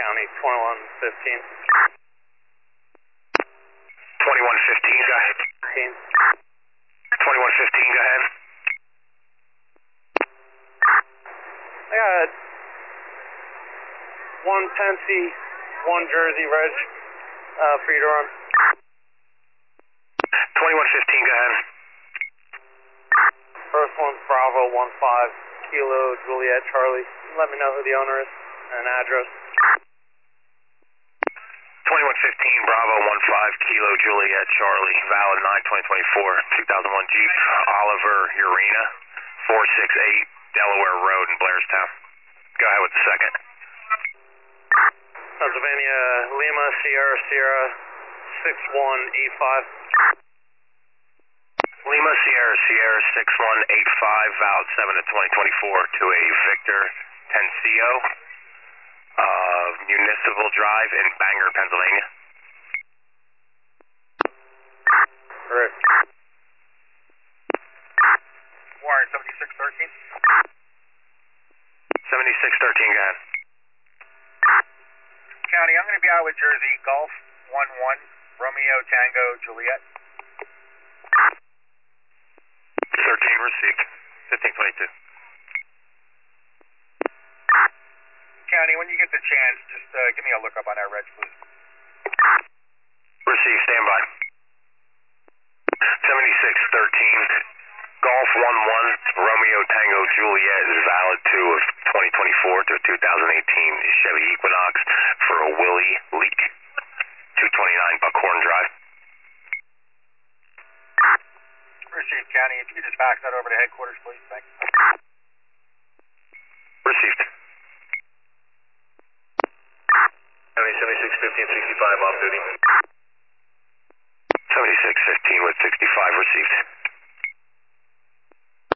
County 2115. 2115, go ahead. 2115, go ahead. I got 1 Tennessee, 1 Jersey Reg for you to run. 2115, go ahead. First one's Bravo 15 Kilo Juliet Charlie. Let me know who the owner is and address. 2115 Bravo 15 Kilo Juliet Charlie, valid 9/2024, 2001 Jeep Oliver Urena, 468 Delaware Road in Blairstown. Go ahead with the second. Pennsylvania Lima Sierra Sierra 6185. Lima Sierra Sierra 6185, valid 7/2024 to a Victor Tencio, Municipal Drive in Bangor, Pennsylvania. Correct. Warren 7613. 7613, go ahead. County, I'm going to be out with Jersey Golf 11 Romeo Tango Juliet. 13 received. 1522. County, when you get the chance, just give me a look up on that reg, please. Received, stand by. 7613 Golf 11 Romeo Tango Juliet is valid to 2024 to 2018 Chevy Equinox for a Willie Leak. 229 Buckhorn Drive. Received, County. If you could just fax that over to headquarters, please. Thanks. Received. County 7615 65 off duty. 7615 with 65 received.